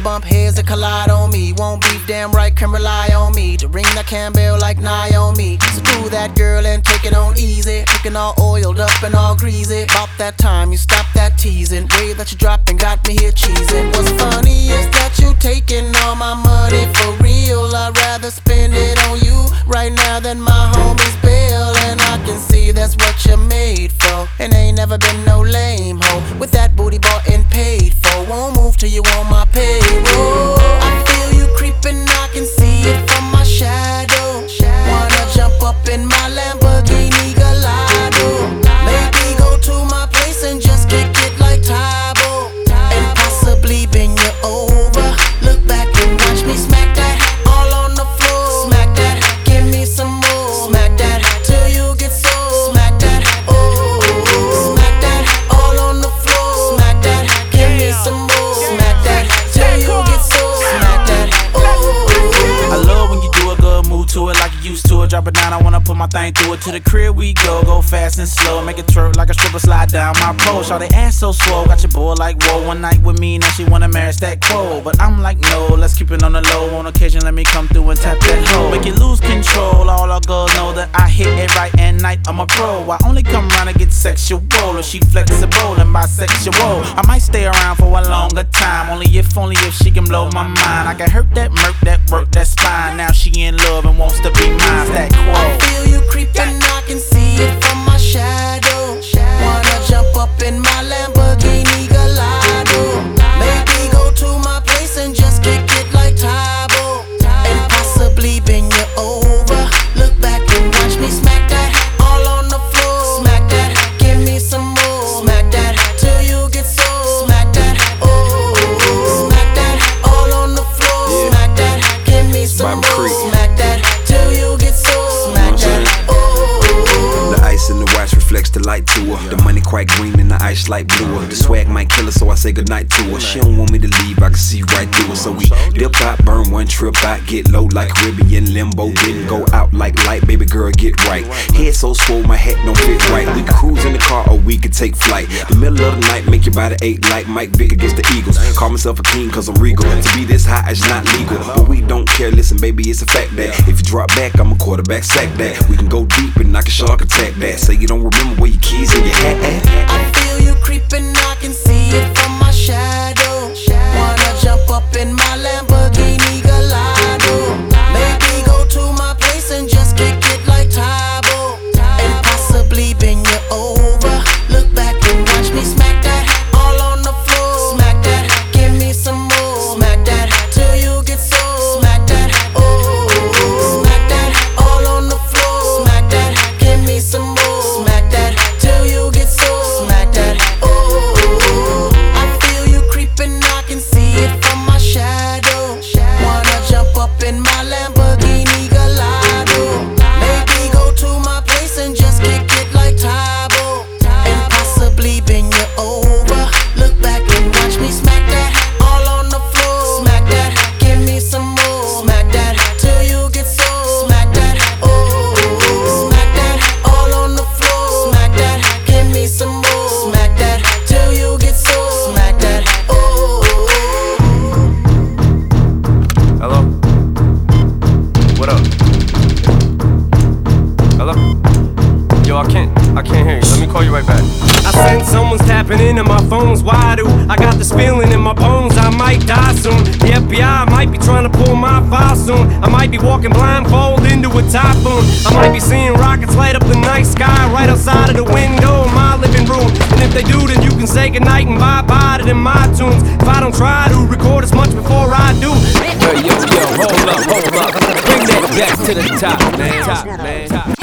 bump heads that collide on me. Won't beef, damn right, can rely on me to ring that Campbell like Naomi. So do that, girl, and take it on easy. Looking all oiled up and all greasy. About that time you stop that teasing. Way that you dropping got me here cheesing. What's funny is that you taking all my money for real. I'd rather spend it on you right now than my homie's bill. And I can see that's what you're made for. And ain't never been no lame hoe. With that booty bought and paid for. Won't move till you on my payroll. I feel you creeping, I can see it from my shadow. Wanna jump up in my Lamborghini Gallardo. Maybe go to my place and just kick it like Tybo. And possibly bend you over. Look back and watch me smack that all on the floor. Smack that, give me some more. Smack that till you get sore. Smack that, oh. Smack that all on the floor. Smack that, give me some more. Smack that till you get sore. Smack that, oh. I love when you do a good move to it like you used to it. Drop it down, I wanna put my thing through it. To the crib we go fast and slow. Make it twerk like a stripper, slide down my pole. Shout they ass so swole, got your boy like whoa. One night with me, now she wanna marry that quo. But I'm like no, let's keep it on the low. On occasion, let me come through and tap that hoe. Make it lose control, all our girls know that I hit it right at night. I'm a pro, I only come around to get sexual. If she flexible and bisexual, I might stay around for a longer time. Only if she can blow my mind. I can hurt that murk, that work, that spine. Now she in love and wants to be mine. That quo. I feel you creeping, I can see it from my shadow. Wanna jump up in my Lamborghini Gallardo. Maybe go to my place and just kick it like Tybo. And possibly bend you over. Look back and watch me smack that all on the floor. Smack that, give me some more. Smack that till you get sore. Smack that, oh. Smack that all on the floor. Smack that, give me some more. Smack that till you get sore. Smack that, oh. The ice in the watch reflects the light to her. The money quite green and the ice light bluer. The swag might kill her, so I say goodnight to her. She don't want me to leave, I can see right through her. So we dip out, burn one trip out, get low like Caribbean limbo. Didn't go out like light, baby girl, get right. Head so swole, my hat don't fit right. We can cruise in the car or we can take flight. The middle of the night, make your body ache like Mike Vick against the Eagles. Call myself a king cause I'm regal. To be this high is not legal, but we don't care, listen baby, it's a fact that if you drop back, I'm a quarterback, sack that. We can go deep and knock a shark attack that. Say you don't remember where your keys in your hat at. I feel you creeping, I can see it from my shadow. Wanna jump up in my Lamborghini Gallardo. Maybe go to my place and just kick it like Tybo. And possibly bend you over. Look back and watch me smack that all on the floor. Smack that, give me some more. Smack that till you get sore. Smack that, oh. Smack that all on the floor. Smack that, give me some more. Smack that till you get sore. Smack that, oh. I feel you creeping, I can see it from my shadow. Wanna jump up in my Lamborghini Gallardo. Maybe go to my place and just kick it like Tybo. And possibly bend you over. Look back and watch me smack that all on the floor. Smack that, give me some more. Smack that till you get sore. Smack that, oh. Smack that all on the floor. Smack that, give me some more. Smack that till you get sore. Smack that, oh. Hello? What up? Hello? Yo, I can't hear you. Let me call you right back. I sense someone's tapping into my phones. Why do I got this feeling in my bones? I might die soon. The FBI might be trying to pull my file soon. I might be walking blindfold into a typhoon. I might be seeing rockets light up the night sky right outside of the window in my living room. And if they do, then you can say goodnight and bye-bye to them my tunes. If I don't try to record as much before I do. Yo, hold up. Bring that back to the top, man.